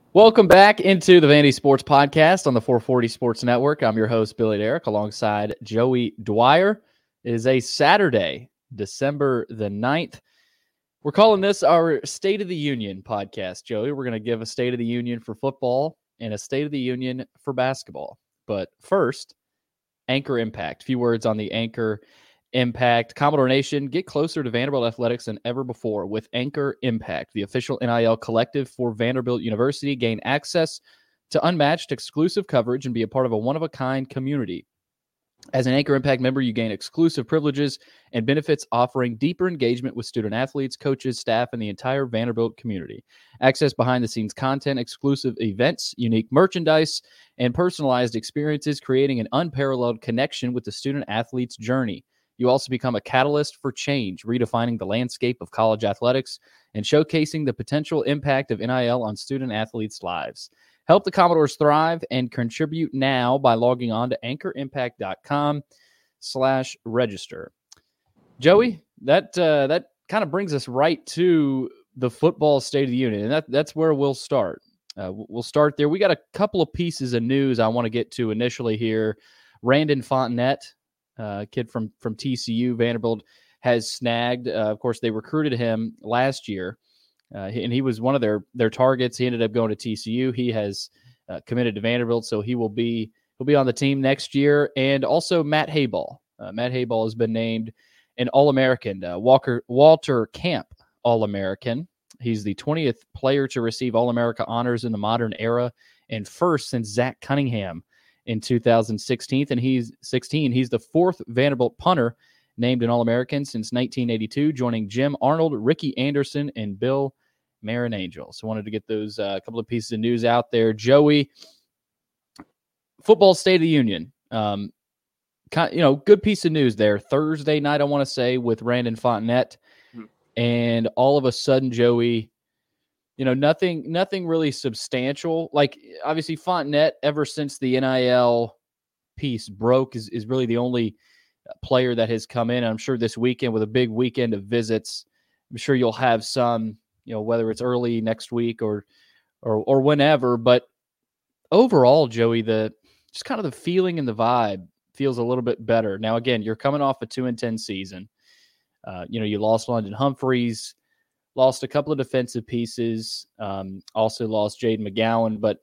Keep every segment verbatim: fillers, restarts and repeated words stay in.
Welcome back into the Vandy Sports Podcast on the four forty Sports Network. I'm your host, Billy Derrick, alongside Joey Dwyer. It is a Saturday, December the ninth. We're calling this our State of the Union podcast, Joey. We're going to give a State of the Union for football and a State of the Union for basketball. But first, Anchor Impact. A few words on the Anchor Impact. Commodore Nation, get closer to Vanderbilt athletics than ever before with Anchor Impact, the official N I L collective for Vanderbilt University. Gain access to unmatched exclusive coverage and be a part of a one-of-a-kind community. As an Anchor Impact member, you gain exclusive privileges and benefits, offering deeper engagement with student athletes, coaches, staff, and the entire Vanderbilt community. Access behind-the-scenes content, exclusive events, unique merchandise, and personalized experiences, creating an unparalleled connection with the student-athlete's journey. You also become a catalyst for change, redefining the landscape of college athletics and showcasing the potential impact of N I L on student-athletes' lives. Help the Commodores thrive and contribute now by logging on to anchorimpact.com slash register. Joey, that uh, that kind of brings us right to the football State of the Union, and that, that's where we'll start. Uh, we'll start there. We got a couple of pieces of news I want to get to initially here. Randon Fontenette, uh, kid from, from T C U, Vanderbilt, has snagged. Uh, of course, they recruited him last year. Uh, and he was one of their their targets. He ended up going to T C U. He has uh, committed to Vanderbilt, so he will be he'll be on the team next year. And also Matt Hayball. Uh, Matt Hayball has been named an All-American, uh, Walker Walter Camp All-American. He's the twentieth player to receive All-America honors in the modern era, and first since Zach Cunningham in two thousand sixteen. And he's sixteen. He's the fourth Vanderbilt punter named an All-American since nineteen eighty-two, joining Jim Arnold, Ricky Anderson, and Bill Marinangel. So wanted to get those uh, couple of pieces of news out there. Joey, football State of the Union. Um, kind, you know, good piece of news there. Thursday night, I want to say, with Randon Fontenette. Mm-hmm. And all of a sudden, Joey, you know, nothing, nothing really substantial. Like, obviously, Fontenette, ever since the N I L piece broke, is, is really the only player that has come in. I'm sure this weekend, with a big weekend of visits, I'm sure you'll have some, you know, whether it's early next week or or or whenever. But overall, Joey, the just kind of the feeling and the vibe feels a little bit better. Now, again, you're coming off a two and ten season. Uh, you know, you lost London Humphreys, lost a couple of defensive pieces, um, also lost Jaden McGowan, but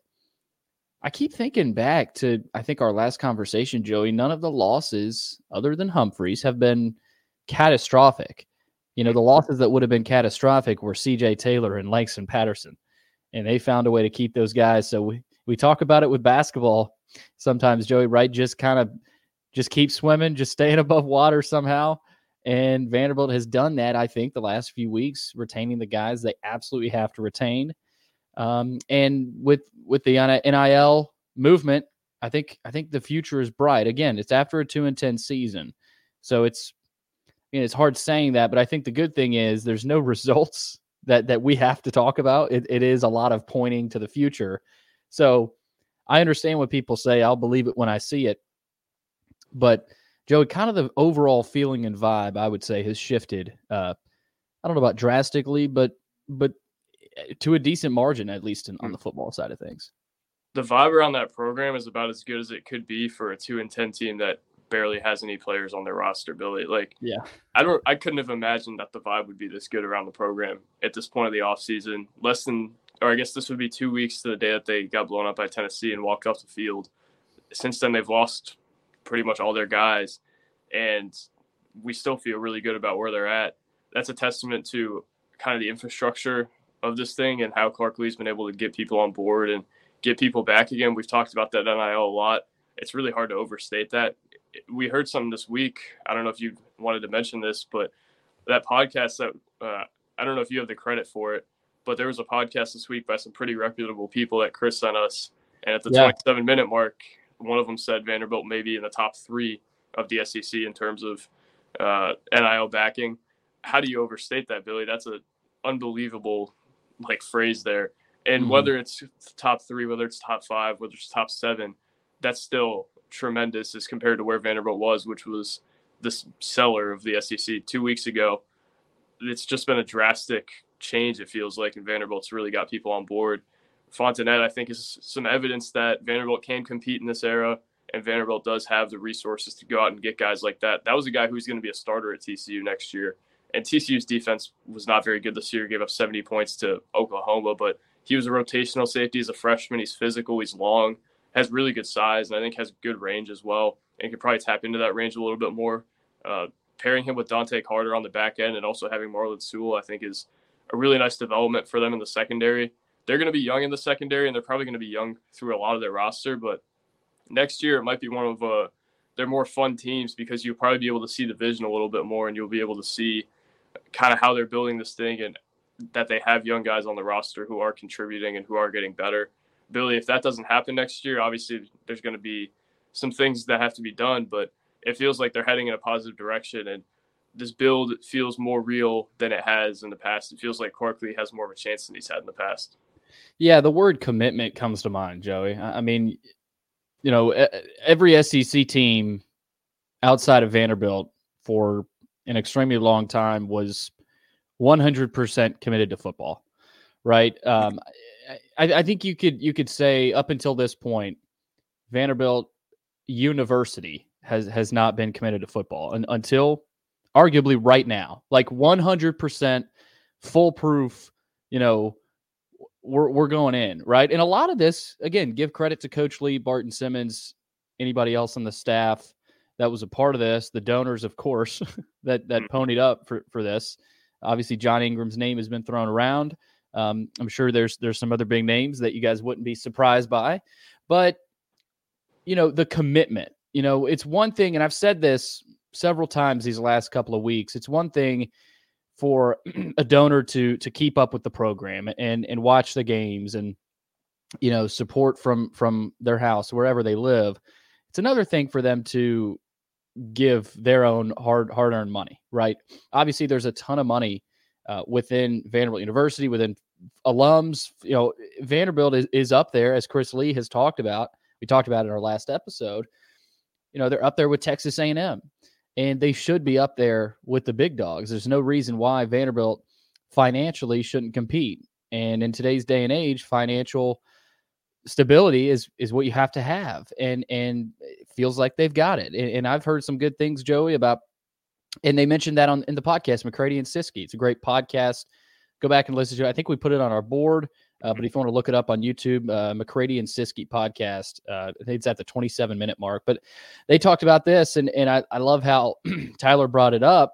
I keep thinking back to, I think, our last conversation, Joey. None of the losses, other than Humphreys, have been catastrophic. You know, the losses that would have been catastrophic were C J Taylor and Langston Patterson, and they found a way to keep those guys. So we, we talk about it with basketball sometimes, Joey, right? Just kind of just keep swimming, just staying above water somehow. And Vanderbilt has done that, I think, the last few weeks, retaining the guys they absolutely have to retain. Um, and with with the N I L movement, I think I think the future is bright. Again, it's after a two and ten season, so it's you know, it's hard saying that. But I think the good thing is there's no results that that we have to talk about. It, it is a lot of pointing to the future. So I understand what people say. I'll believe it when I see it. But Joey, kind of the overall feeling and vibe, I would say, has shifted. Uh, I don't know about drastically, but but. to a decent margin, at least in, on the football side of things. The vibe around that program is about as good as it could be for a two and ten team that barely has any players on their roster, Billy. Like, yeah, I don't, I couldn't have imagined that the vibe would be this good around the program at this point of the offseason. Less than, or I guess this would be two weeks to the day that they got blown up by Tennessee and walked off the field. Since then, they've lost pretty much all their guys, and we still feel really good about where they're at. That's a testament to kind of the infrastructure of this thing and how Clark Lee's been able to get people on board and get people back again. We've talked about that N I L a lot. It's really hard to overstate that. We heard something this week. I don't know if you wanted to mention this, but that podcast that uh, I don't know if you have the credit for it, but there was a podcast this week by some pretty reputable people that Chris sent us. And at the yeah. twenty-seven minute mark, one of them said Vanderbilt may be in the top three of the S E C in terms of uh, N I L backing. How do you overstate that, Billy? That's an unbelievable like phrase there. And mm-hmm. whether it's top three, whether it's top five, whether it's top seven, that's still tremendous as compared to where Vanderbilt was, which was this seller of the S E C two weeks ago. It's just been a drastic change, it feels like, and Vanderbilt's really got people on board Fontenette, I think, is some evidence that Vanderbilt can compete in this era, and Vanderbilt does have the resources to go out and get guys like that. That was a guy who's going to be a starter at T C U next year. And T C U's defense was not very good this year, gave up seventy points to Oklahoma, but he was a rotational safety as a freshman. He's physical, he's long, has really good size, and I think has good range as well, and could probably tap into that range a little bit more. Uh, pairing him with Dante Carter on the back end and also having Marlon Sewell, I think, is a really nice development for them in the secondary. They're going to be young in the secondary, and they're probably going to be young through a lot of their roster, but next year it might be one of uh, their more fun teams because you'll probably be able to see the vision a little bit more, and you'll be able to see kind of how they're building this thing and that they have young guys on the roster who are contributing and who are getting better. Billy, if that doesn't happen next year, obviously there's going to be some things that have to be done, but it feels like they're heading in a positive direction, and this build feels more real than it has in the past. It feels like Corkley has more of a chance than he's had in the past. Yeah, the word commitment comes to mind, Joey. I mean, you know, every S E C team outside of Vanderbilt for an extremely long time was one hundred percent committed to football, right? Um, I, I think you could you could say up until this point, Vanderbilt University has has not been committed to football and, until arguably right now, like one hundred percent foolproof. You know, we're we're going in, right? And a lot of this, again, give credit to Coach Lee, Barton Simmons, anybody else on the staff that was a part of this, the donors, of course, that that ponied up for, for this. Obviously, John Ingram's name has been thrown around. Um, I'm sure there's there's some other big names that you guys wouldn't be surprised by. But, you know, the commitment, you know, it's one thing, and I've said this several times these last couple of weeks, it's one thing for a donor to to keep up with the program and and watch the games and, you know, support from from their house, wherever they live. It's another thing for them to give their own hard hard earned money, right? Obviously, there's a ton of money uh, within Vanderbilt University, within alums. You know, Vanderbilt is, is up there, as Chris Lee has talked about. We talked about it in our last episode. You know, they're up there with Texas A and M, and they should be up there with the big dogs. There's no reason why Vanderbilt financially shouldn't compete. And in today's day and age, financial stability is is what you have to have, and and it feels like they've got it. And, and I've heard some good things, Joey, about, and they mentioned that on in the podcast, McCready and Siskey. It's a great podcast. Go back and listen to it. I think we put it on our board, uh, but if you want to look it up on YouTube, uh, McCready and Siskey podcast, uh, I think it's at the twenty-seven minute mark. But they talked about this, and and I, I love how Tyler brought it up.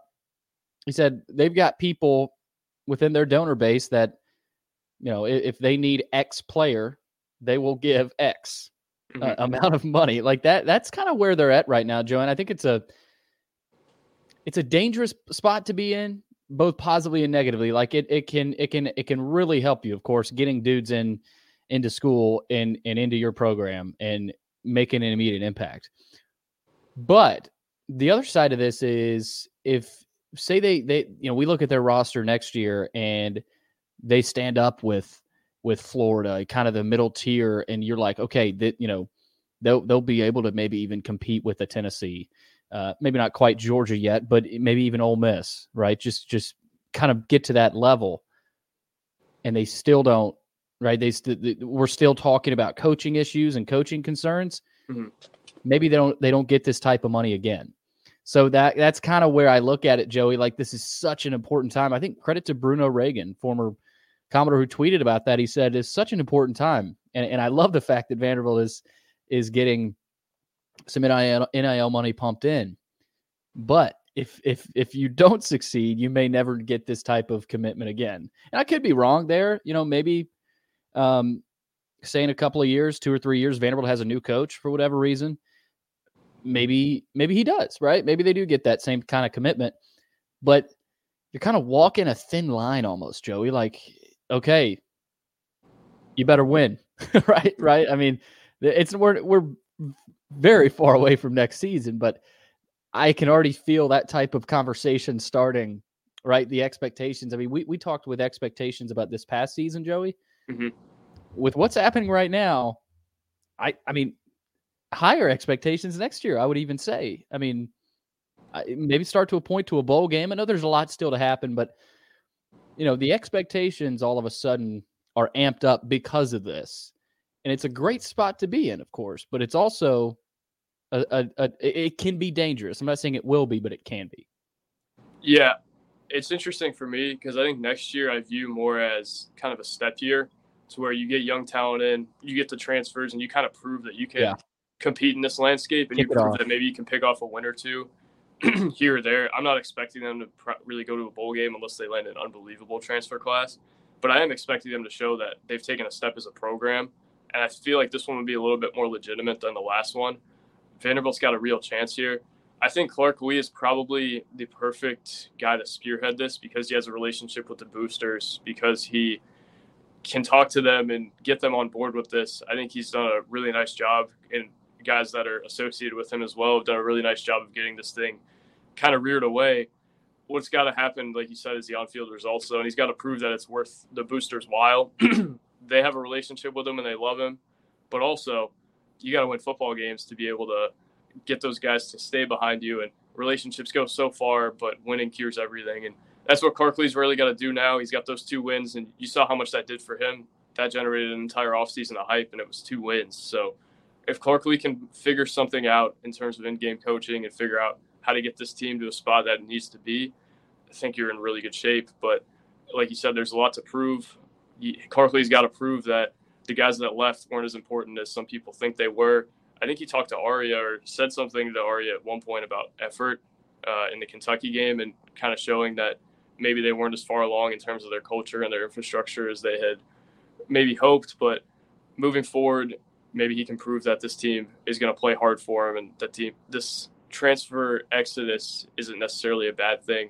He said they've got people within their donor base that, you know, if, if they need X player, they will give X uh, mm-hmm. amount of money like that. That's kind of where they're at right now, Joe. And I think it's a, it's a dangerous spot to be in, both positively and negatively. Like it, it can, it can, it can really help you, of course, getting dudes in, into school and, and into your program and making an immediate impact. But the other side of this is if say they, they, you know, we look at their roster next year and they stand up with, with Florida, kind of the middle tier, and you're like, okay, that, you know, they'll they'll be able to maybe even compete with the Tennessee, uh, maybe not quite Georgia yet, but maybe even Ole Miss, right? Just just kind of get to that level, and they still don't, right? They st- we're still talking about coaching issues and coaching concerns. Mm-hmm. Maybe they don't they don't get this type of money again. So that that's kind of where I look at it, Joey. Like this is such an important time. I think credit to Bruno Reagan, former Commodore, who tweeted about that. He said it's such an important time, and and I love the fact that Vanderbilt is is getting some N I L, N I L money pumped in. But if if if you don't succeed, you may never get this type of commitment again. And I could be wrong there. You know, maybe um, say in a couple of years, two or three years, Vanderbilt has a new coach for whatever reason. Maybe maybe he does, right? Maybe they do get that same kind of commitment. But you're kind of walking a thin line almost, Joey. Like, okay, you better win, right? Right. I mean, it's we're we're very far away from next season, but I can already feel that type of conversation starting. Right, the expectations. I mean, we we talked with expectations about this past season, Joey. Mm-hmm. With what's happening right now, I I mean, higher expectations next year. I would even say. I mean, maybe start to a point to a bowl game. I know there's a lot still to happen, but you know, the expectations all of a sudden are amped up because of this. And it's a great spot to be in, of course, but it's also a, a, a it can be dangerous. I'm not saying it will be, but it can be. Yeah, it's interesting for me because I think next year I view more as kind of a step year to where you get young talent in, you get the transfers, and you kind of prove that you can yeah. compete in this landscape, and Kick you prove that maybe you can pick off a win or two here or there. I'm not expecting them to pr- really go to a bowl game unless they land an unbelievable transfer class, but I am expecting them to show that they've taken a step as a program, and I feel like this one would be a little bit more legitimate than the last one. Vanderbilt's got a real chance here. I think Clark Lea is probably the perfect guy to spearhead this because he has a relationship with the boosters, because he can talk to them and get them on board with this. I think he's done a really nice job, and guys that are associated with him as well have done a really nice job of getting this thing kind of reared away. What's got to happen, like you said, is the on-field results, though, and he's got to prove that it's worth the boosters' while. They have a relationship with him and they love him, but also you got to win football games to be able to get those guys to stay behind you, and relationships go so far, but winning cures everything. And that's what Clark Lea's really got to do now. He's got those two wins, and you saw how much that did for him. That generated an entire offseason of hype, and it was two wins. So if Clark Lea can figure something out in terms of in-game coaching and figure out how to get this team to a spot that it needs to be, I think you're in really good shape. But like you said, there's a lot to prove. Clark Lea's got to prove that the guys that left weren't as important as some people think they were. I think he talked to Aria or said something to Aria at one point about effort uh, in the Kentucky game, and kind of showing that maybe they weren't as far along in terms of their culture and their infrastructure as they had maybe hoped. But moving forward, maybe he can prove that this team is going to play hard for him, and that team, this transfer exodus isn't necessarily a bad thing.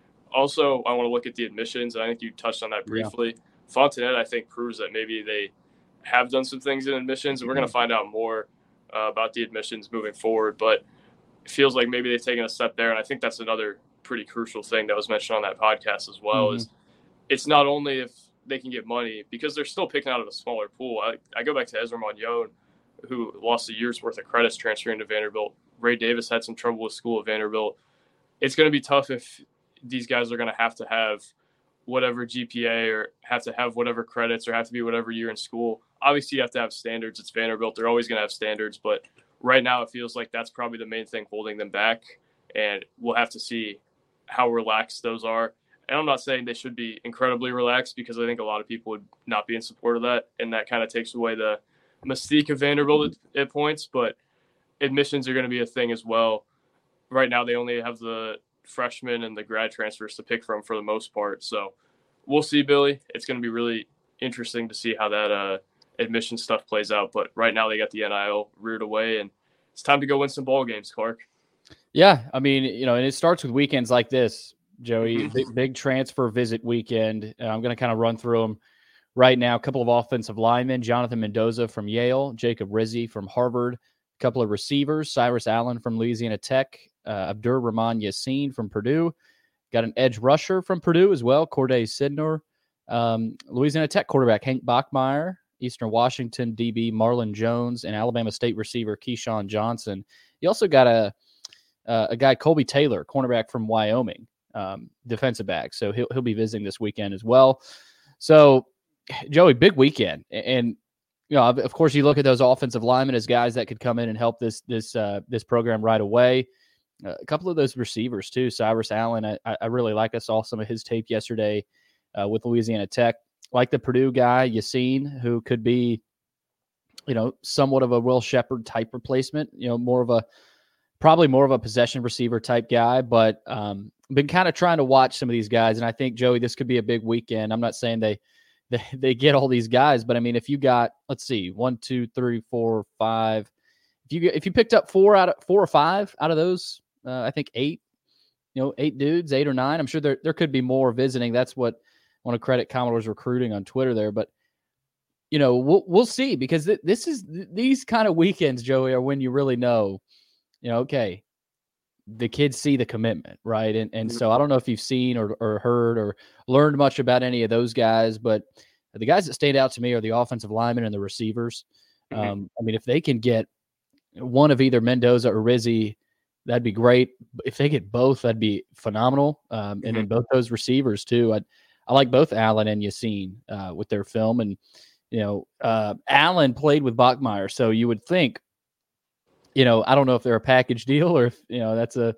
Also, I want to look at the admissions. I think you touched on that briefly. Yeah. Fontenette, I think, proves that maybe they have done some things in admissions, and we're going to find out more uh, about the admissions moving forward. But it feels like maybe they've taken a step there, and I think that's another pretty crucial thing that was mentioned on that podcast as well. Mm-hmm. Is it's not only if they can get money, because they're still picking out of a smaller pool. I, I go back to Ezra Magnon, who lost a year's worth of credits transferring to Vanderbilt. Ray Davis had some trouble with school at Vanderbilt. It's going to be tough if these guys are going to have to have whatever G P A or have to have whatever credits or have to be whatever year in school. Obviously, you have to have standards. It's Vanderbilt. They're always going to have standards. But right now, it feels like that's probably the main thing holding them back. And we'll have to see how relaxed those are. And I'm not saying they should be incredibly relaxed, because I think a lot of people would not be in support of that. And that kind of takes away the mystique of Vanderbilt at, at points. But admissions are going to be a thing as well. Right now, they only have the freshmen and the grad transfers to pick from for the most part. So we'll see, Billy. It's going to be really interesting to see how that uh, admission stuff plays out. But right now they got the N I L reared away, and it's time to go win some ball games, Clark. Yeah, I mean, you know, and it starts with weekends like this, Joey. big, big transfer visit weekend. Uh, I'm going to kind of run through them right now. A couple of offensive linemen, Jonathan Mendoza from Yale, Jacob Rizzi from Harvard, a couple of receivers, Cyrus Allen from Louisiana Tech, uh, Abdur Rahman Yassin from Purdue, got an edge rusher from Purdue as well, Corday Sidnor, um, Louisiana Tech quarterback Hank Bachmeier, Eastern Washington D B Marlon Jones, and Alabama State receiver Keyshawn Johnson. You also got a uh, a guy, Colby Taylor, cornerback from Wyoming, um, defensive back. So he'll he'll be visiting this weekend as well. So, Joey, big weekend, and you know, of course, you look at those offensive linemen as guys that could come in and help this this uh, this program right away. Uh, a couple of those receivers too, Cyrus Allen. I, I really like. I saw some of his tape yesterday uh, with Louisiana Tech. Like the Purdue guy, Yassin, who could be, you know, somewhat of a Will Shepherd type replacement. You know, more of a probably more of a possession receiver type guy. But um, been kind of trying to watch some of these guys, and I think, Joey, this could be a big weekend. I'm not saying they. They, they get all these guys, but I mean, if you got, let's see, one, two, three, four, five, if you if you picked up four out of four or five out of those, uh, I think eight, you know, eight dudes, eight or nine. I'm sure there there could be more visiting. That's what I want to credit Commodores recruiting on Twitter there. But you know, we'll we'll see, because th- this is th- these kind of weekends, Joey, are when you really know, you know, okay, the kids see the commitment, right? And and so I don't know if you've seen or, or heard or learned much about any of those guys, but the guys that stand out to me are the offensive linemen and the receivers. Mm-hmm. Um, I mean, if they can get one of either Mendoza or Rizzi, that'd be great. If they get both, that'd be phenomenal. Um, mm-hmm. And then both those receivers too. I I like both Allen and Yassine uh, with their film. And, you know, uh, Allen played with Bachmeier. So you would think, you know, I don't know if they're a package deal or if, you know, that's a,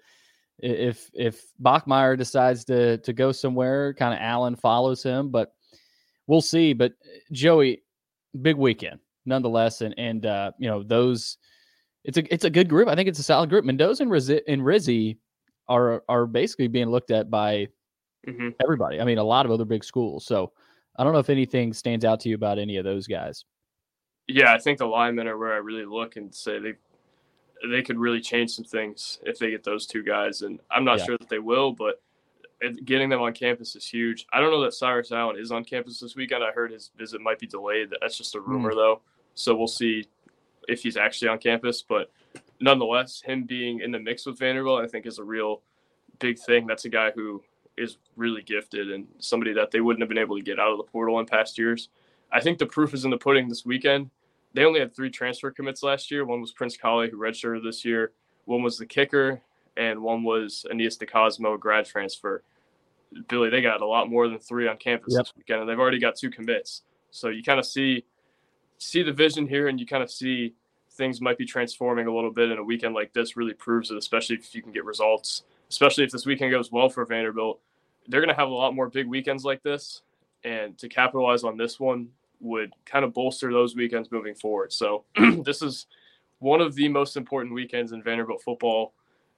if, if Bachmeier decides to, to go somewhere, kind of Allen follows him, but we'll see. But Joey, big weekend nonetheless. And, and, uh, you know, those, it's a, it's a good group. I think it's a solid group. Mendoza and Rizzi, and Rizzi are, are basically being looked at by mm-hmm. everybody. I mean, a lot of other big schools. So I don't know if anything stands out to you about any of those guys. Yeah, I think the linemen are where I really look and say they they could really change some things if they get those two guys. And I'm not yeah. sure that they will, but getting them on campus is huge. I don't know that Cyrus Allen is on campus this weekend. I heard his visit might be delayed. That's just a rumor, mm. though. So we'll see if he's actually on campus. But nonetheless, him being in the mix with Vanderbilt, I think, is a real big thing. That's a guy who is really gifted and somebody that they wouldn't have been able to get out of the portal in past years. I think the proof is in the pudding this weekend. They only had three transfer commits last year. One was Prince Colley, who redshirted this year. One was the kicker, and one was Aeneas DeCosmo, grad transfer. Billy, they got a lot more than three on campus yep. this weekend, and they've already got two commits. So you kind of see see the vision here, and you kind of see things might be transforming a little bit, and a weekend like this really proves it, especially if you can get results, especially if this weekend goes well for Vanderbilt. They're going to have a lot more big weekends like this, and to capitalize on this one would kind of bolster those weekends moving forward. So this is one of the most important weekends in Vanderbilt football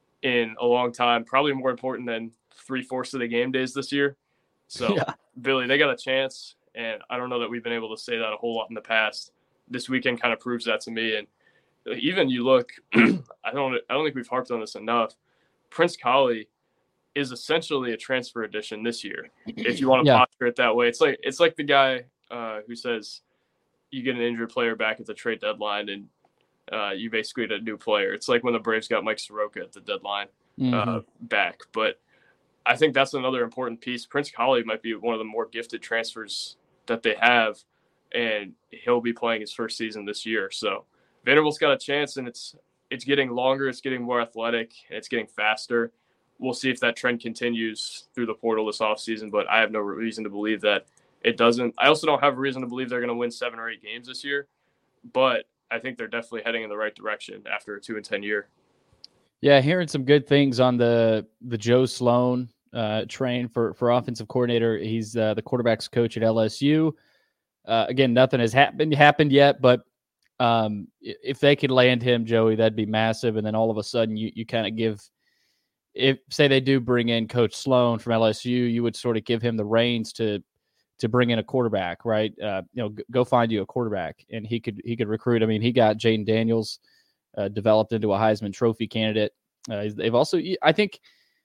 in a long time, probably more important than three-fourths of the game days this year. So, yeah. Billy, they got a chance, and I don't know that we've been able to say that a whole lot in the past. This weekend kind of proves that to me. And even you look, I don't I don't think we've harped on this enough, Prince Colley is essentially a transfer edition this year, if you want to yeah. posture it that way. It's like it's like the guy uh, who says you get an injured player back at the trade deadline and uh, you basically get a new player. It's like when the Braves got Mike Soroka at the deadline mm-hmm. uh, back. But I think that's another important piece. Prince Colley might be one of the more gifted transfers that they have, and he'll be playing his first season this year. So Vanderbilt's got a chance, and it's it's getting longer, it's getting more athletic, and it's getting faster. We'll see if that trend continues through the portal this offseason, but I have no reason to believe that it doesn't. I also don't have a reason to believe they're going to win seven or eight games this year, but I think they're definitely heading in the right direction after a two and ten year. Yeah, hearing some good things on the the Joe Sloan uh, train for for offensive coordinator. He's uh, the quarterback's coach at L S U. Uh, again, nothing has happened happened yet, but um, if they could land him, Joey, that'd be massive. And then all of a sudden, you you kind of give. If say they do bring in Coach Sloan from L S U, you would sort of give him the reins to to bring in a quarterback, right? Uh, you know, g- go find you a quarterback, and he could he could recruit. I mean, he got Jaden Daniels uh, developed into a Heisman Trophy candidate. Uh, they've also, I think,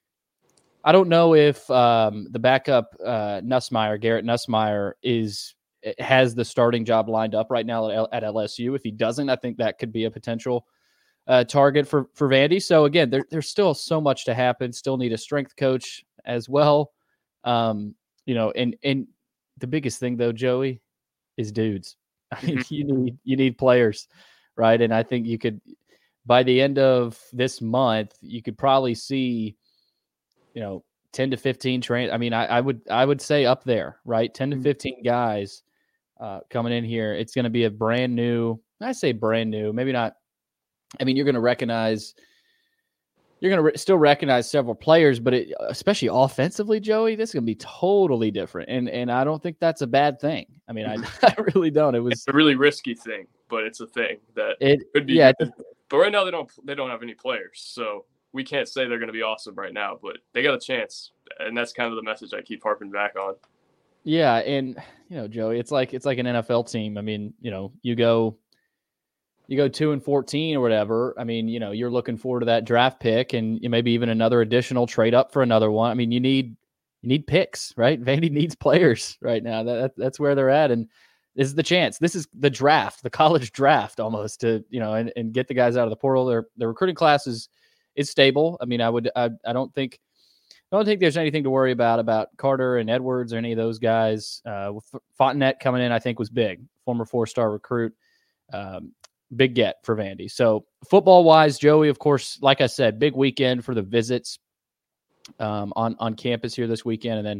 I don't know if um, the backup uh, Nussmeier, Garrett Nussmeier, is has the starting job lined up right now at, L- at L S U. If he doesn't, I think that could be a potential Uh, target for, for Vandy. So again, there, there's still so much to happen. Still need a strength coach as well. Um, you know, and, and the biggest thing though, Joey, is dudes. I mean, you need, you need players, right? And I think you could, by the end of this month, you could probably see, you know, ten to fifteen train. I mean, I, I would, I would say up there, right? ten to fifteen guys uh, coming in here. It's going to be a brand new, I say brand new, maybe not, I mean, you're going to recognize, you're going to re- still recognize several players, but it, especially offensively, Joey, this is going to be totally different. And and I don't think that's a bad thing. I mean, I, I really don't. It was it's a really risky thing, but it's a thing that it could be. Yeah, good. But right now they don't they don't have any players, so we can't say they're going to be awesome right now. But they got a chance, and that's kind of the message I keep harping back on. Yeah, and you know, Joey, it's like it's like an N F L team. I mean, you know, you go. You go two and fourteen or whatever. I mean, you know, you're looking forward to that draft pick and maybe even another additional trade up for another one. I mean, you need you need picks, right? Vandy needs players right now. That, that's where they're at, and this is the chance. This is the draft, the college draft, almost to you know, and, and get the guys out of the portal. Their the recruiting class is is stable. I mean, I would I, I don't think I don't think there's anything to worry about about Carter and Edwards or any of those guys. Uh, Fontenette coming in, I think, was big. Former four star recruit. Um, Big get for Vandy. So football wise, Joey, of course, like I said, big weekend for the visits um, on, on campus here this weekend. And then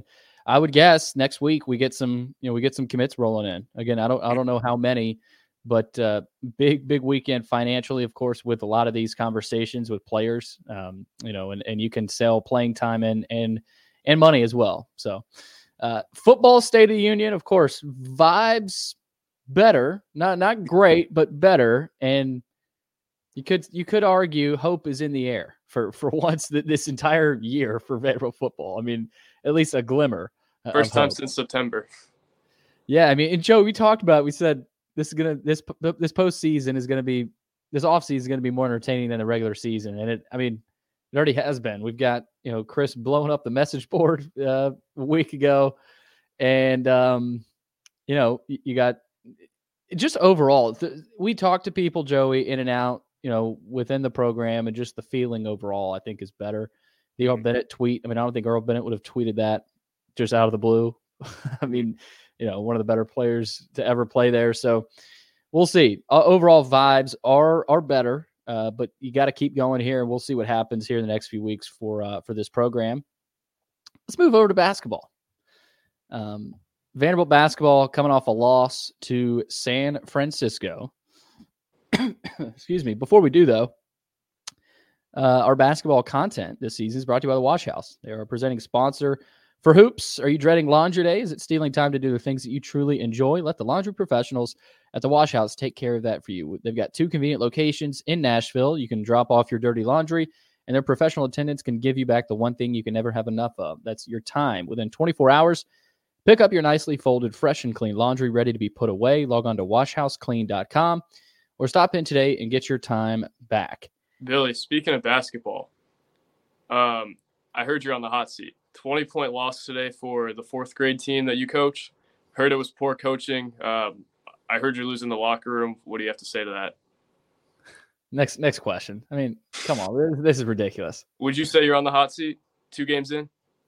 I would guess next week we get some, you know, we get some commits rolling in. Again, I don't, I don't know how many, but uh, big, big weekend financially, of course, with a lot of these conversations with players, um, you know, and, and you can sell playing time and, and, and money as well. So uh, football State of the Union, of course, vibes better, not, not great, but better. And you could, you could argue hope is in the air for, for once that this entire year for Vanderbilt football. I mean, at least a glimmer. First time since September. Yeah. I mean, and Joe, we talked about, we said this is going to, this, this postseason is going to be, this offseason is going to be more entertaining than the regular season. And it, I mean, it already has been. We've got, you know, Chris blowing up the message board uh, a week ago. And, um, you know, you, you got just overall, th- we talked to people, Joey, in and out, you know, within the program, and just the feeling overall, I think, is better. The Earl Bennett tweet, I mean, I don't think Earl Bennett would have tweeted that just out of the blue. I mean, you know, one of the better players to ever play there. So we'll see. Uh, overall vibes are are better, uh, but you got to keep going here, and we'll see what happens here in the next few weeks for uh, for this program. Let's move over to basketball. Um, Vanderbilt basketball coming off a loss to San Francisco. Excuse me. Before we do, though, uh, our basketball content this season is brought to you by the Wash House. They are a presenting sponsor for Hoops. Are you dreading laundry day? Is it stealing time to do the things that you truly enjoy? Let the laundry professionals at the Wash House take care of that for you. They've got two convenient locations in Nashville. You can drop off your dirty laundry, and their professional attendants can give you back the one thing you can never have enough of. That's your time. Within twenty-four hours, pick up your nicely folded, fresh and clean laundry ready to be put away. Log on to wash house clean dot com or stop in today and get your time back. Billy, speaking of basketball, um, I heard you're on the hot seat. twenty-point loss today for the fourth grade team that you coach. Heard it was poor coaching. Um, I heard you're losing the locker room. What do you have to say to that? Next next question. I mean, come on. This is ridiculous. Would you say you're on the hot seat two games in?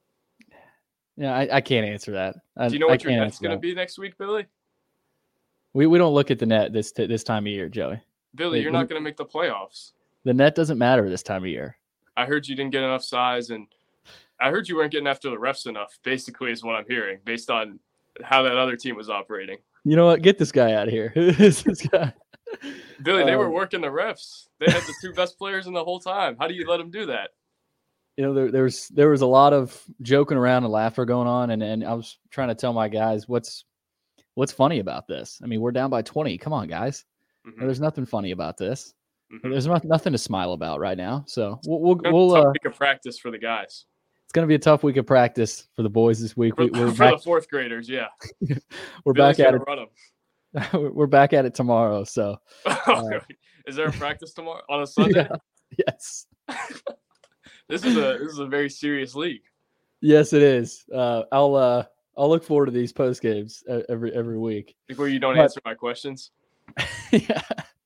Yeah, I, I can't answer that. I, do you know what I your net's going to be next week, Billy? We we don't look at the net this this time of year, Joey. Billy, you're not going to make the playoffs. The net doesn't matter this time of year. I heard you didn't get enough size, and I heard you weren't getting after the refs enough, basically, is what I'm hearing, based on how that other team was operating. You know what? Get this guy out of here. Who is this guy? Billy, they um, were um, working the refs. They had the two best players in the whole time. How do you let them do that? You know, there, there was there was a lot of joking around and laughter going on, and, and I was trying to tell my guys what's what's funny about this. I mean, we're down by twenty. Come on, guys. Mm-hmm. There's nothing funny about this. Mm-hmm. There's not, nothing to smile about right now. So we'll we'll, we'll tough uh, week of practice for the guys. It's going to be a tough week of practice for the boys this week. For, we, we're for back, the fourth graders, yeah. we're Billy's back at it. Run them. We're back at it tomorrow. So, uh, is there a practice tomorrow on a Sunday? Yeah, yes. This is a this is a very serious league. Yes, it is. Uh, I'll uh, I'll look forward to these post games every every week. Before you don't but, answer my questions. Yeah.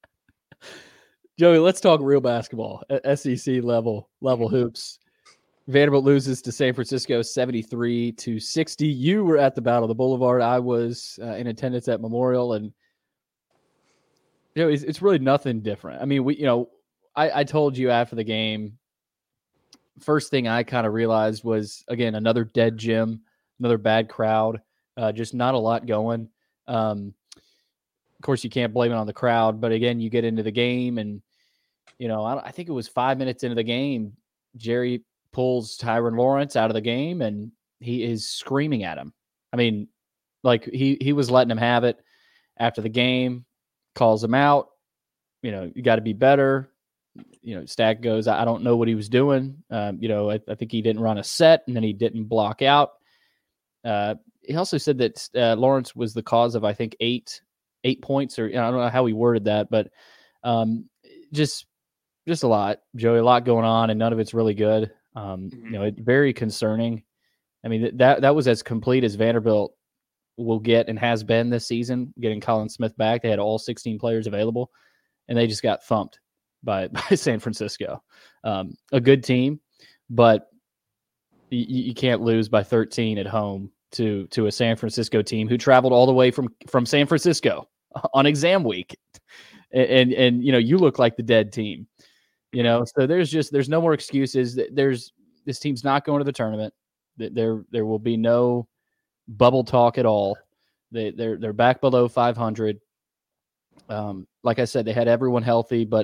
Joey, let's talk real basketball. S E C level level hoops. Vanderbilt loses to San Francisco seventy-three to sixty. You were at the Battle of the Boulevard. I was uh, in attendance at Memorial, and you know, it's, it's really nothing different. I mean, we you know, I, I told you after the game. First thing I kind of realized was, again, another dead gym, another bad crowd, uh, just not a lot going. Um, of course, you can't blame it on the crowd, but again, you get into the game, and you know, I, I think it was five minutes into the game, Jerry pulls Tyron Lawrence out of the game, and he is screaming at him. I mean, like he he was letting him have it after the game, calls him out. You know, you got to be better. You know, Stack goes, I don't know what he was doing. Um, you know, I, I think he didn't run a set, and then he didn't block out. Uh, he also said that uh, Lawrence was the cause of, I think, eight eight points, or you know, I don't know how he worded that, but um, just just a lot, Joey, a lot going on, and none of it's really good. Um, mm-hmm. You know, it's very concerning. I mean, that that was as complete as Vanderbilt will get and has been this season, getting Colin Smith back. They had all sixteen players available, and they just got thumped by, by San Francisco. Um, a good team, but you, you can't lose by thirteen at home to to a San Francisco team who traveled all the way from, from San Francisco on exam week. And, and, and, you know, you look like the dead team, you know, so there's just, there's no more excuses. There's, this team's not going to the tournament. There, there will be no, bubble talk at all. They they're they're back below five hundred. Um, like I said, they had everyone healthy, but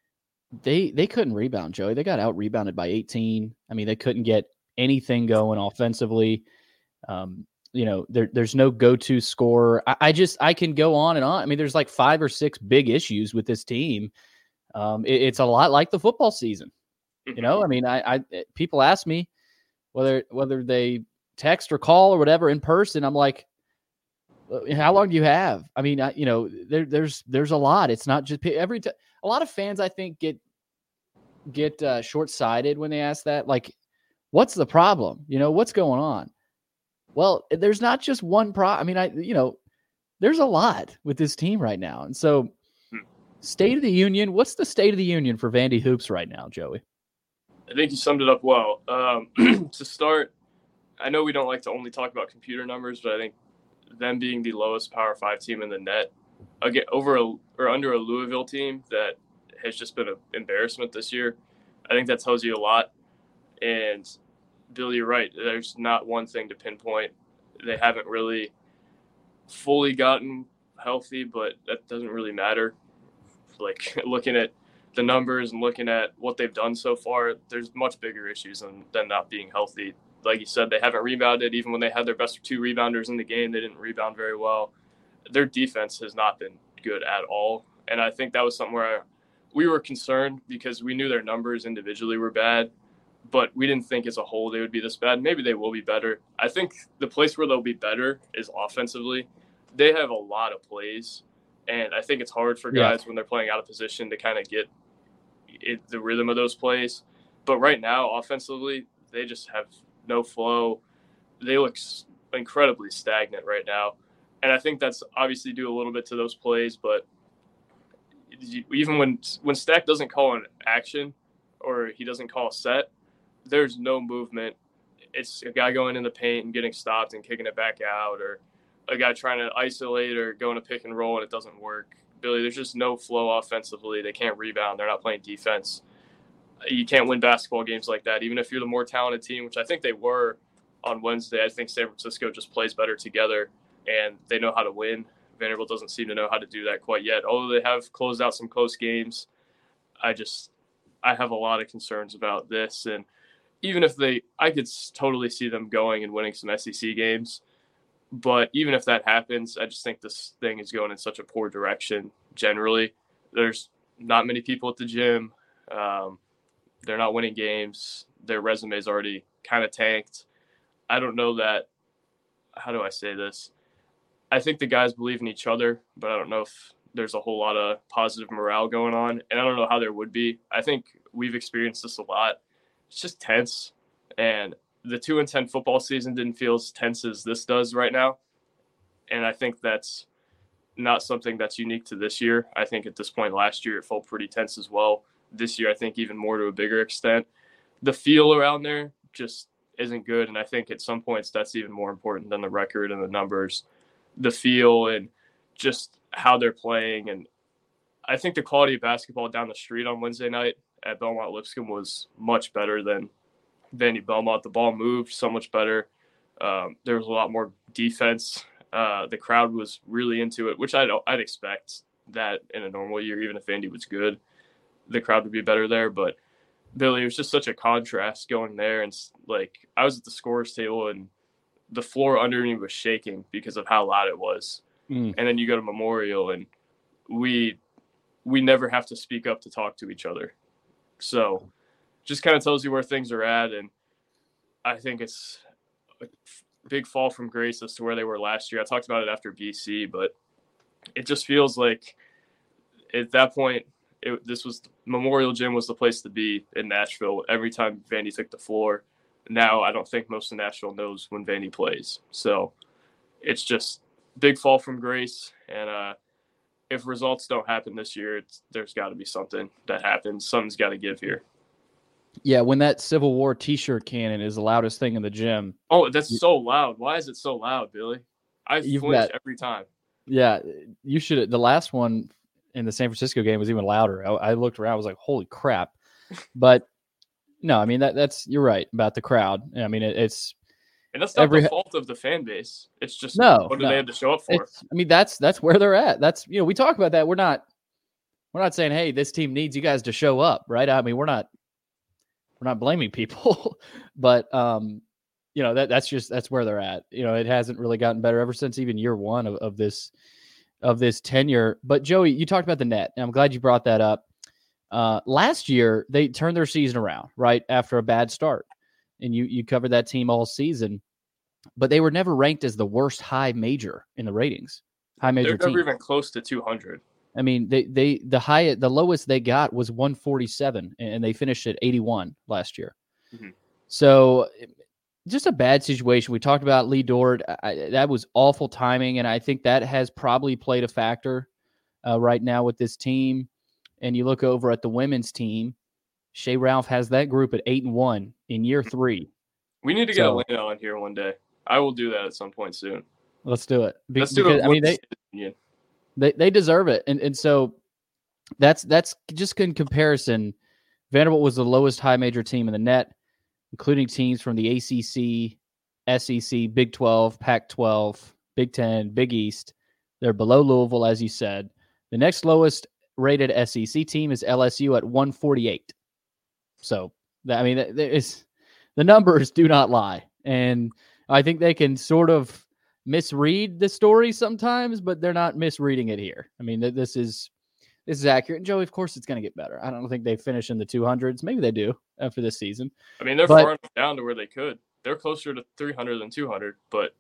they they couldn't rebound, Joey. They got out rebounded by eighteen. I mean, they couldn't get anything going offensively. Um, you know, there, there's no go-to scorer. I, I just I can go on and on. I mean, there's like five or six big issues with this team. Um, it, it's a lot like the football season. You know, I mean, I, I people ask me whether whether they text or call or whatever in person. I'm like, how long do you have? I mean, I, you know, there, there's there's a lot. It's not just every time. A lot of fans, I think, get get uh, short-sighted when they ask that. Like, what's the problem? You know, what's going on? Well, there's not just one problem. I mean, I you know, there's a lot with this team right now. And so, State of the Union. What's the State of the Union for Vandy Hoops right now, Joey? I think you summed it up well. Um, to start, I know we don't like to only talk about computer numbers, but I think them being the lowest Power Five team in the net, again, over a, or under a Louisville team that has just been an embarrassment this year, I think that tells you a lot. And Bill, you're right. There's not one thing to pinpoint. They haven't really fully gotten healthy, but that doesn't really matter. Like looking at the numbers and looking at what they've done so far, there's much bigger issues than, than not being healthy. Like you said, they haven't rebounded. Even when they had their best two rebounders in the game, they didn't rebound very well. Their defense has not been good at all. And I think that was something where we were concerned because we knew their numbers individually were bad, but we didn't think as a whole they would be this bad. Maybe they will be better. I think the place where they'll be better is offensively. They have a lot of plays, and I think it's hard for guys yeah. when they're playing out of position to kind of get it, the rhythm of those plays. But right now, offensively, they just have no flow. They look incredibly stagnant right now. And I think that's obviously due a little bit to those plays, but even when when Stack doesn't call an action or he doesn't call a set, there's no movement. It's a guy going in the paint and getting stopped and kicking it back out, or a guy trying to isolate or go in a pick and roll and it doesn't work. Billy, there's just no flow offensively. They can't rebound. They're not playing defense. You can't win basketball games like that, even if you're the more talented team, which I think they were on Wednesday. I think San Francisco just plays better together, and they know how to win. Vanderbilt doesn't seem to know how to do that quite yet. Although they have closed out some close games, I just I have a lot of concerns about this. And even if they – I could totally see them going and winning some S E C games. But even if that happens, I just think this thing is going in such a poor direction generally. There's not many people at the gym. Um, they're not winning games. Their resume is already kind of tanked. I don't know that – how do I say this? I think the guys believe in each other, but I don't know if there's a whole lot of positive morale going on. And I don't know how there would be. I think we've experienced this a lot. It's just tense. And the two and ten football season didn't feel as tense as this does right now. And I think that's not something that's unique to this year. I think at this point last year, it felt pretty tense as well. This year, I think even more to a bigger extent. The feel around there just isn't good. And I think at some points that's even more important than the record and the numbers. The feel and just how they're playing. And I think the quality of basketball down the street on Wednesday night at Belmont Lipscomb was much better than Vandy Belmont. The ball moved so much better. Um, there was a lot more defense. Uh, the crowd was really into it, which I'd, I'd expect that in a normal year, even if Vandy was good, the crowd would be better there. But Billy, it was just such a contrast going there. And like, I was at the scorer's table and the floor under me was shaking because of how loud it was. Mm. And then you go to Memorial and we, we never have to speak up to talk to each other. So just kind of tells you where things are at. And I think it's a big fall from grace as to where they were last year. I talked about it after B C, but it just feels like at that point, it, this was Memorial Gym was the place to be in Nashville every time Vandy took the floor. Now I don't think most of Nashville knows when Vandy plays. So it's just big fall from grace. And uh, if results don't happen this year, it's, there's got to be something that happens. Something's got to give here. Yeah, when that Civil War T-shirt cannon is the loudest thing in the gym. Oh, that's you, so loud. Why is it so loud, Billy? I flinch every time. Yeah, you should. The last one in the San Francisco game was even louder. I, I looked around, I was like, holy crap. But no, I mean, that that's you're right about the crowd. I mean, it, it's And that's not every the fault of the fan base. It's just no, what do no. they have to show up for? It's, I mean, that's that's where they're at. That's you know, we talk about that. We're not we're not saying, hey, this team needs you guys to show up, right? I mean, we're not we're not blaming people, but um, you know, that that's just that's where they're at. You know, it hasn't really gotten better ever since even year one of, of this of this tenure. But Joey, you talked about the net, and I'm glad you brought that up. Uh, last year, they turned their season around, right, after a bad start. And you you covered that team all season. But they were never ranked as the worst high major in the ratings. High major They're team. never even close to two hundred. I mean, they they the high the lowest they got was one forty-seven, and they finished at eighty-one last year. Mm-hmm. So just a bad situation. We talked about Lee Dort. I, that was awful timing, and I think that has probably played a factor uh, right now with this team. And you look over at the women's team, Shea Ralph has that group at eight and one in year three. We need to get so, Elena on here one day. I will do that at some point soon. Let's do it. Be- let's do because, it. I mean, they, yeah. they they deserve it, and and so that's that's just in comparison. Vanderbilt was the lowest high major team in the net, including teams from the A C C, S E C, Big twelve, Pac twelve, Big ten, Big East. They're below Louisville, as you said. The next lowest rated S E C team is L S U at one forty-eight. So, I mean, it's, the numbers do not lie. And I think they can sort of misread the story sometimes, but they're not misreading it here. I mean, this is this is accurate. And Joey, of course, it's going to get better. I don't think they finish in the two hundreds. Maybe they do after this season. I mean, they're but, far enough down to where they could. They're closer to three hundred than two hundred, but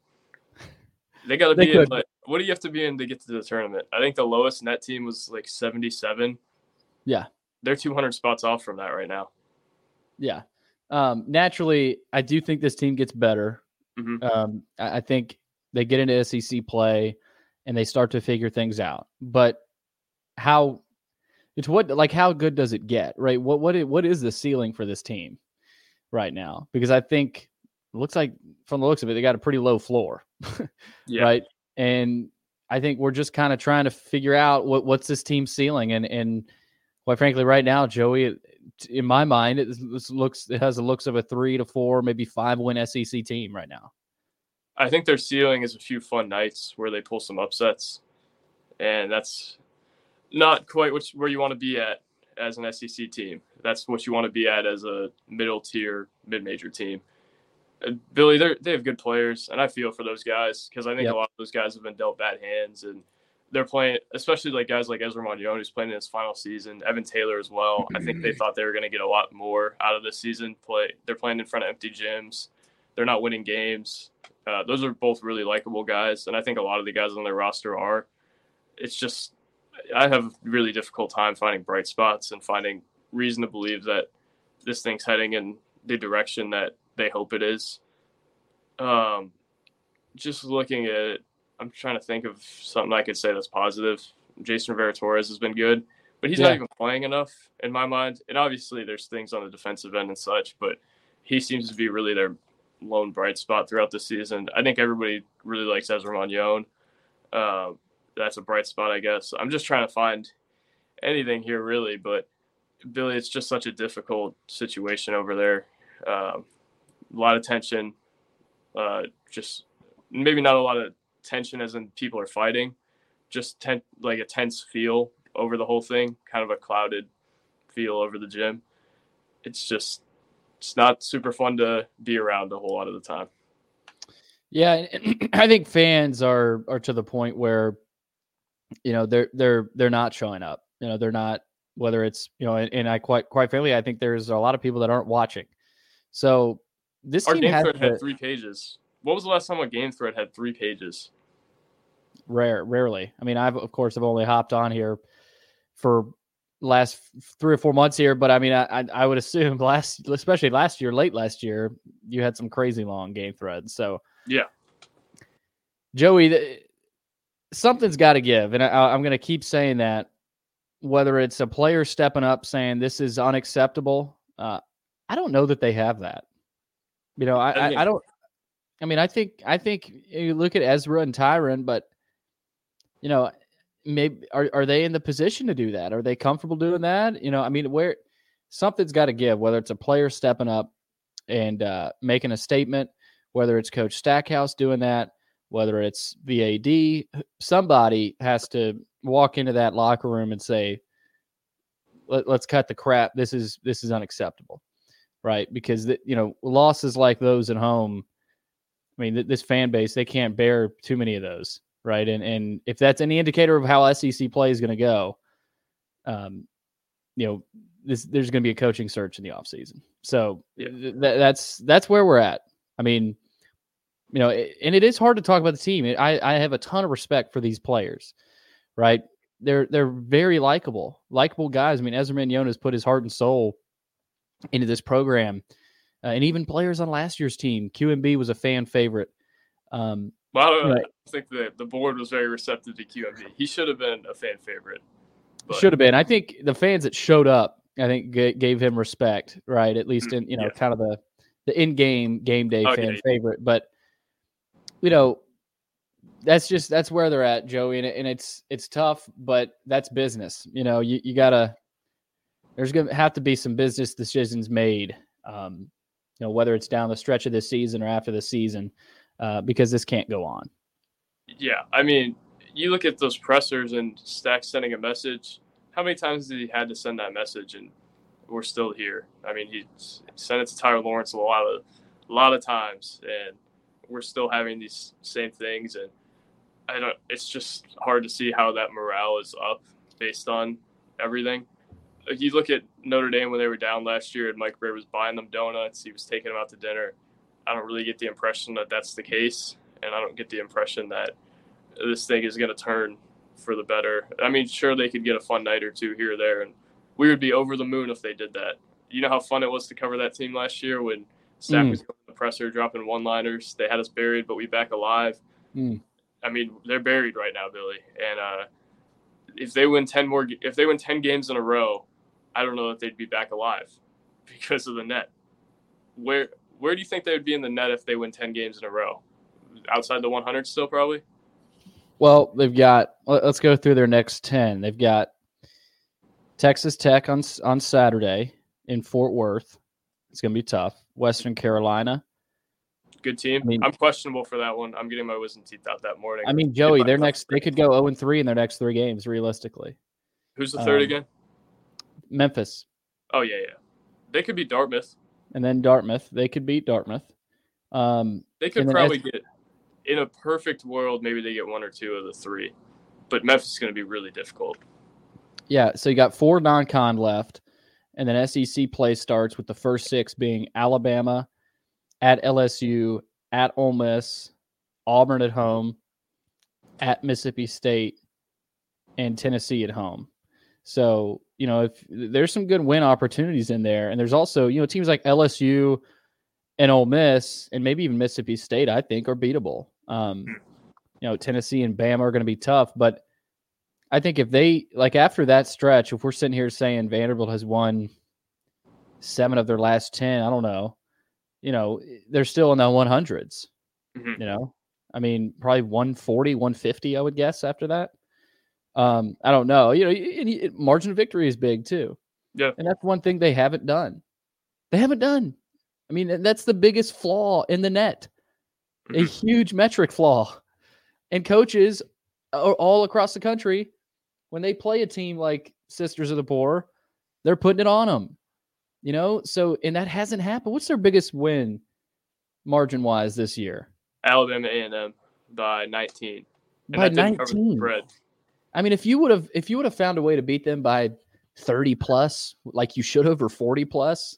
they got to be in, like, what do you have to be in to get to the tournament? I think the lowest net team was like seventy-seven. Yeah. They're two hundred spots off from that right now. Yeah. Um, naturally, I do think this team gets better. Mm-hmm. Um, I, I think they get into S E C play and they start to figure things out. But how it's what like how good does it get, right? What what what is the ceiling for this team right now? Because I think it looks like from the looks of it, they got a pretty low floor, yeah. right? And I think we're just kind of trying to figure out what what's this team's ceiling, and and quite frankly, right now, Joey, in my mind, it looks it has the looks of a three to four, maybe five win S E C team right now. I think their ceiling is a few fun nights where they pull some upsets, and that's not quite what, where you want to be at as an S E C team. That's what you want to be at as a middle tier, mid major team. Uh, Billy, they they have good players, and I feel for those guys because I think yep. a lot of those guys have been dealt bad hands, and they're playing, especially like guys like Ezra Monyon, who's playing in his final season, Evan Taylor as well. I think they thought they were going to get a lot more out of this season. Play, they're playing in front of empty gyms. They're not winning games. Uh, those are both really likable guys, and I think a lot of the guys on their roster are. It's just I have a really difficult time finding bright spots and finding reason to believe that this thing's heading in the direction that they hope it is. Um, just looking at it, I'm trying to think of something I could say that's positive. Jason Rivera-Torres has been good, but he's yeah. not even playing enough in my mind. And obviously there's things on the defensive end and such, but he seems to be really their lone bright spot throughout the season. I think everybody really likes Ezra Monyon. Uh, that's a bright spot, I guess. I'm just trying to find anything here really, but Billy, it's just such a difficult situation over there. Um, a lot of tension, uh, just maybe not a lot of tension as in people are fighting, just ten, like a tense feel over the whole thing, kind of a clouded feel over the gym. It's just, it's not super fun to be around a whole lot of the time. Yeah, and I think fans are are to the point where, you know, they're they're they're not showing up. You know, they're not, whether it's, you know, and, and I quite quite frankly, I think there's a lot of people that aren't watching. So this Our team game has thread to, had three pages. What was the last time a game thread had three pages? Rare, rarely. I mean, I've of course have only hopped on here for last three or four months here, but I mean, I I would assume last, especially last year, late last year, you had some crazy long game threads. So yeah, Joey, the, something's got to give, and I, I'm going to keep saying that. Whether it's a player stepping up saying this is unacceptable, uh, I don't know that they have that. You know, I, I, I don't. I mean, I think I think you look at Ezra and Tyron, but you know, maybe are are they in the position to do that? Are they comfortable doing that? You know, I mean, where something's got to give. Whether it's a player stepping up and uh, making a statement, whether it's Coach Stackhouse doing that, whether it's V A D, somebody has to walk into that locker room and say, Let, let's cut the crap. This is this is unacceptable, right? Because, the, you know, losses like those at home, I mean, th- this fan base, they can't bear too many of those, right? And and if that's any indicator of how S E C play is going to go, um, you know, this, there's going to be a coaching search in the offseason. So yeah. th- that's that's where we're at. I mean, you know, it, and it is hard to talk about the team. I, I have a ton of respect for these players, right? They're they're very likable, likable guys. I mean, Ezra Manjonas put his heart and soul into this program, uh, and even players on last year's team. Q M B was a fan favorite. Um, well, I don't, right. I think the the board was very receptive to Q M B. He should have been a fan favorite. But. Should have been. I think the fans that showed up, I think, g- gave him respect, right? At least in you know, yeah. kind of the the in game game day oh, fan yeah. favorite. But you know. That's just that's where they're at, Joey, and, it, and it's it's tough, but that's business. You know, you, you gotta. There's gonna have to be some business decisions made. Um, you know, whether it's down the stretch of this season or after the season, uh, because this can't go on. Yeah, I mean, you look at those pressers and Stack sending a message. How many times did he had to send that message, and we're still here? I mean, he sent it to Tyler Lawrence a lot of a lot of times, and we're still having these same things and. I don't. It's just hard to see how that morale is up based on everything. Like you look at Notre Dame when they were down last year, and Mike Brey was buying them donuts. He was taking them out to dinner. I don't really get the impression that that's the case, and I don't get the impression that this thing is going to turn for the better. I mean, sure they could get a fun night or two here or there, and we would be over the moon if they did that. You know how fun it was to cover that team last year when Stack mm. was going to the presser, dropping one-liners. They had us buried, but we back alive. Mm. I mean, they're buried right now, Billy. And uh, if they win ten more, if they win ten games in a row, I don't know that they'd be back alive because of the net. Where where do you think they would be in the net if they win ten games in a row? Outside the one hundred still, probably. Well, they've got. Let's go through their next ten. They've got Texas Tech on on Saturday in Fort Worth. It's going to be tough. Western Carolina. Good team. I mean, I'm questionable for that one. I'm getting my wisdom teeth out that morning. I mean, Joey, their next they could go oh and three in their next three games, realistically. Who's the third um, again? Memphis. Oh yeah, yeah. They could beat Dartmouth. And then Dartmouth. They could beat Dartmouth. Um, they could probably S- get in a perfect world, maybe they get one or two of the three. But Memphis is going to be really difficult. Yeah, so you got four non-con left, and then S E C play starts with the first six being Alabama, at L S U, at Ole Miss, Auburn at home, at Mississippi State, and Tennessee at home. So, you know, if there's some good win opportunities in there, and there's also, you know, teams like L S U and Ole Miss, and maybe even Mississippi State, I think, are beatable. Um, you know, Tennessee and Bama are going to be tough, but I think if they, like after that stretch, if we're sitting here saying Vanderbilt has won seven of their last ten, I don't know. You know, they're still in the one hundreds, mm-hmm. you know, I mean, probably one forty, one fifty, I would guess after that. Um, I don't know, you know, it, it, margin of victory is big too. Yeah. And that's one thing they haven't done. They haven't done. I mean, that's the biggest flaw in the net, mm-hmm. a huge metric flaw. And coaches all across the country, when they play a team like Sisters of the Poor, they're putting it on them. You know, so, and that hasn't happened. What's their biggest win margin-wise this year? Alabama A and M by nineteen. And by nineteen. I mean, if you would have, if you would have found a way to beat them by thirty plus, like you should have, or forty plus,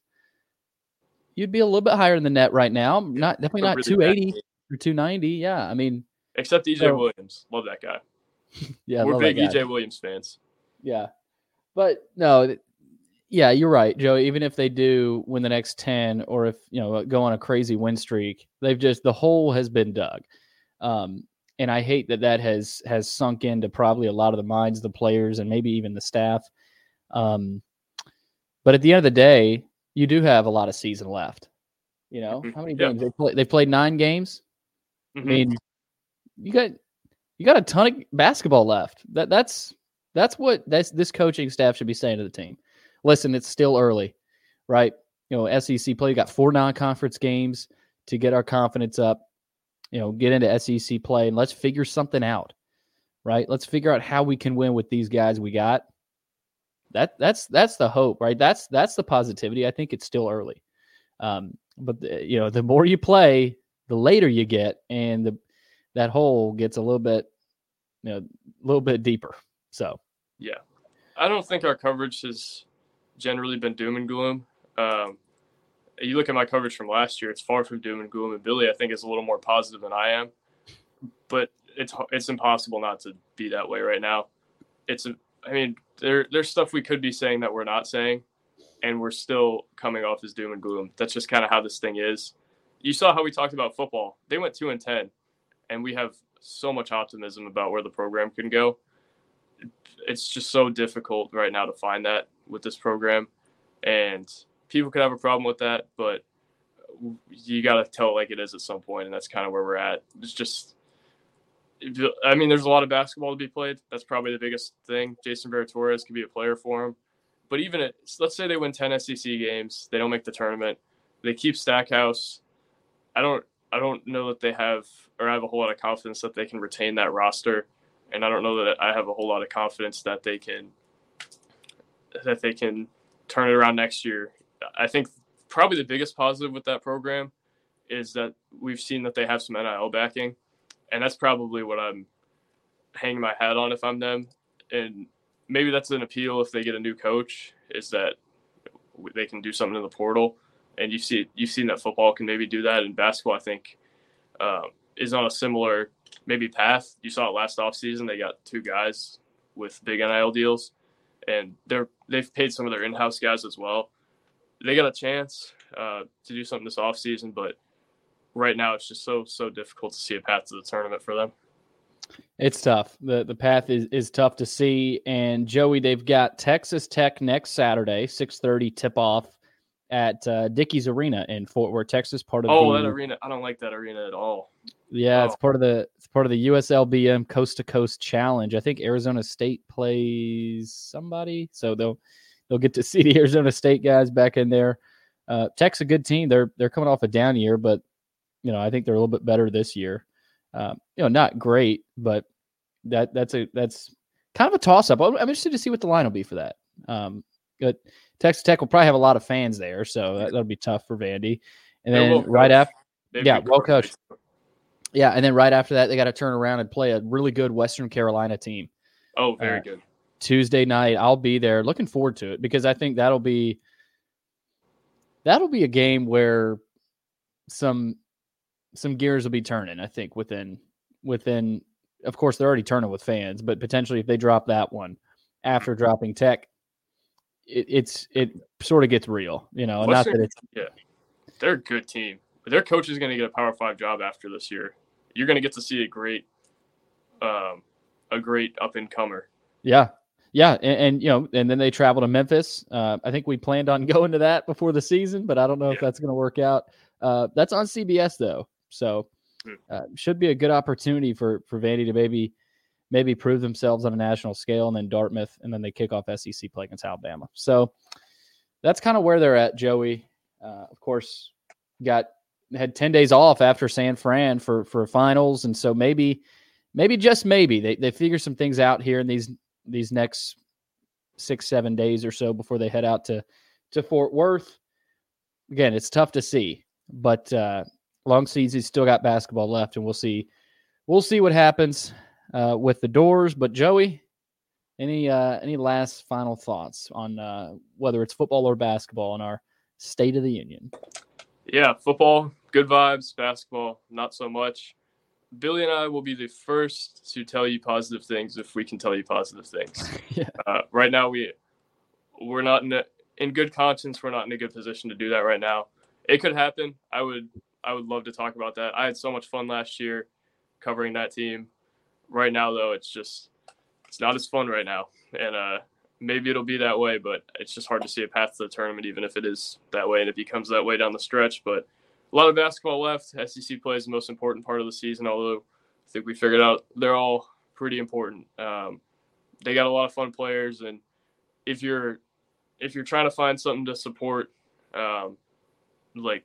you'd be a little bit higher in the net right now. Not definitely not really two eighty or two ninety. Yeah, I mean, except E J so, Williams, love that guy. Yeah, we're big E J Williams fans. Yeah, but no. Yeah, you're right, Joe. Even if they do win the next ten, or if, you know, go on a crazy win streak, they've just, the hole has been dug. Um, and I hate that that has, has sunk into probably a lot of the minds of the players and maybe even the staff. Um, but at the end of the day, you do have a lot of season left. You know, mm-hmm. how many games? Yep. They play, they played nine games. Mm-hmm. I mean, you got, you got a ton of basketball left. That that's, that's what that's, this coaching staff should be saying to the team. Listen, it's still early, right? You know, S E C play, you got four non-conference games. to get our confidence up, you know, get into S E C play, and let's figure something out, right? Let's figure out how we can win with these guys we got. That that's that's the hope, right? That's that's the positivity. I think it's still early, um, but the, you know, the more you play, the later you get, and the that hole gets a little bit, you know, a little bit deeper. So, yeah, I don't think our coverage has generally been doom and gloom. Um, you look at my coverage from last year; it's far from doom and gloom. And Billy, I think, is a little more positive than I am. But it's it's impossible not to be that way right now. It's a I mean, there there's stuff we could be saying that we're not saying, and we're still coming off as doom and gloom. That's just kind of how this thing is. You saw how we talked about football. They went two and ten, and we have so much optimism about where the program can go. It's just so difficult right now to find that with this program, and people could have a problem with that, but you got to tell it like it is at some point, and that's kind of where we're at. It's just I mean, there's a lot of basketball to be played. That's probably the biggest thing. Jason Vera-Torres could be a player for him. But even at, let's say they win ten S E C games, they don't make the tournament, they keep Stackhouse. I don't, I don't know that they have, or I have a whole lot of confidence that they can retain that roster, and I don't know that I have a whole lot of confidence that they can, that they can turn it around next year. I think probably the biggest positive with that program is that we've seen that they have some N I L backing. And that's probably what I'm hanging my hat on if I'm them. And maybe that's an appeal if they get a new coach, is that they can do something in the portal. And you see, you've seen that football can maybe do that. And basketball, I think, um, is on a similar maybe path. You saw it last offseason. They got two guys with big N I L deals. And they're, they've paid some of their in-house guys as well. They got a chance uh, to do something this offseason, but right now it's just so so difficult to see a path to the tournament for them. It's tough. The the path is, is tough to see. And Joey, they've got Texas Tech next Saturday, six thirty tip off at uh, Dickies Arena in Fort Worth, Texas. Part of oh the, that arena, I don't like that arena at all. Yeah, oh. it's part of the it's part of the U S L B M Coast to Coast Challenge. I think Arizona State plays somebody, so they'll they'll get to see the Arizona State guys back in there. Uh, Tech's a good team. They're they're coming off a down year, but you know, I think they're a little bit better this year. Um, you know, not great, but that that's a that's kind of a toss-up. I'm interested to see what the line will be for that. Um, but Texas Tech will probably have a lot of fans there, so that, that'll be tough for Vandy. And then well right after, yeah, well coached. coached. Yeah, and then right after that, they got to turn around and play a really good Western Carolina team. Oh, very uh, good. Tuesday night, I'll be there. Looking forward to it because I think that'll be that'll be a game where some. some gears will be turning, I think, within, within, of course, they're already turning with fans, but potentially if they drop that one after dropping Tech, it, it's, it sort of gets real, you know, Western, not that it's, yeah, they're a good team. Their coach is going to get a Power Five job after this year. You're going to get to see a great, um, a great up and comer. Yeah. Yeah. And, and, you know, and then they travel to Memphis. Uh, I think we planned on going to that before the season, but I don't know yeah. if that's going to work out. Uh, that's on C B S though. So uh, should be a good opportunity for, for Vandy to maybe maybe prove themselves on a national scale, and then Dartmouth, and then they kick off S E C play against Alabama. So that's kind of where they're at, Joey. Uh, of course, got had ten days off after San Fran for for finals, and so maybe maybe just maybe they they figure some things out here in these these next six seven days or so before they head out to to Fort Worth. Again, it's tough to see, but. Uh, Long season, still got basketball left, and we'll see. We'll see what happens uh, with the Doors. But Joey, any uh, any last final thoughts on uh, whether it's football or basketball in our State of the Union? Yeah, football, good vibes. Basketball, not so much. Billy and I will be the first to tell you positive things if we can tell you positive things. yeah. uh, right now, we we're not in a, in good conscience. We're not in a good position to do that right now. It could happen. I would. I would love to talk about that. I had so much fun last year covering that team. Right now, though, it's just it's not as fun right now. And uh, maybe it'll be that way, but it's just hard to see a path to the tournament, even if it is that way and it becomes that way down the stretch. But a lot of basketball left. S E C play is the most important part of the season, although I think we figured out they're all pretty important. Um, they got a lot of fun players, and if you're if you're trying to find something to support, um, like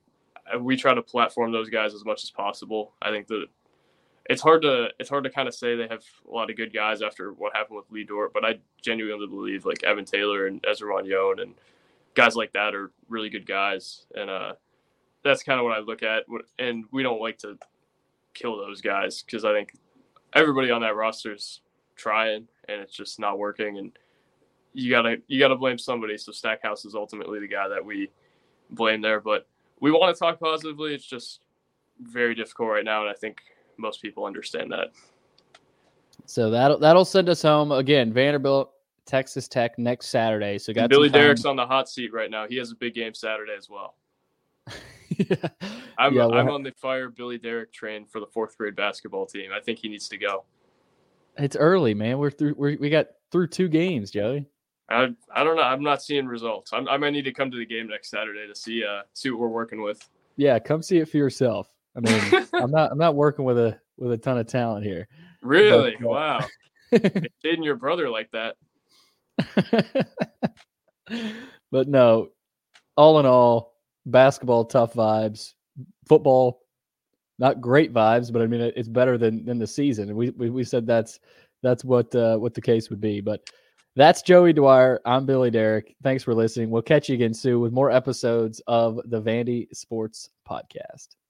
we try to platform those guys as much as possible. I think that it's hard to it's hard to kind of say they have a lot of good guys after what happened with Lee Dort, but I genuinely believe like Evan Taylor and Ezra Manjon and guys like that are really good guys, and uh, that's kind of what I look at. And we don't like to kill those guys because I think everybody on that roster is trying, and it's just not working. And you gotta you gotta blame somebody. So Stackhouse is ultimately the guy that we blame there, but we want to talk positively. It's just very difficult right now, and I think most people understand that. So that'll that'll send us home again. Vanderbilt, Texas Tech next Saturday. So got Billy Derrick's on the hot seat right now. He has a big game Saturday as well. yeah. I'm yeah, well, I'm on the fire Billy Derrick train for the fourth grade basketball team. I think he needs to go. It's early, man. We're through. We're, we got through two games, Joey. I I don't know. I'm not seeing results. I'm, I might need to come to the game next Saturday to see uh see what we're working with. Yeah, come see it for yourself. I mean, I'm not I'm not working with a with a ton of talent here. Really? But, uh, wow. Dating your brother like that. But no, all in all, basketball tough vibes. Football, not great vibes, but I mean it's better than than the season. And we we, we said that's that's what uh, what the case would be. But that's Joey Dwyer. I'm Billy Derrick. Thanks for listening. We'll catch you again soon with more episodes of the Vandy Sports Podcast.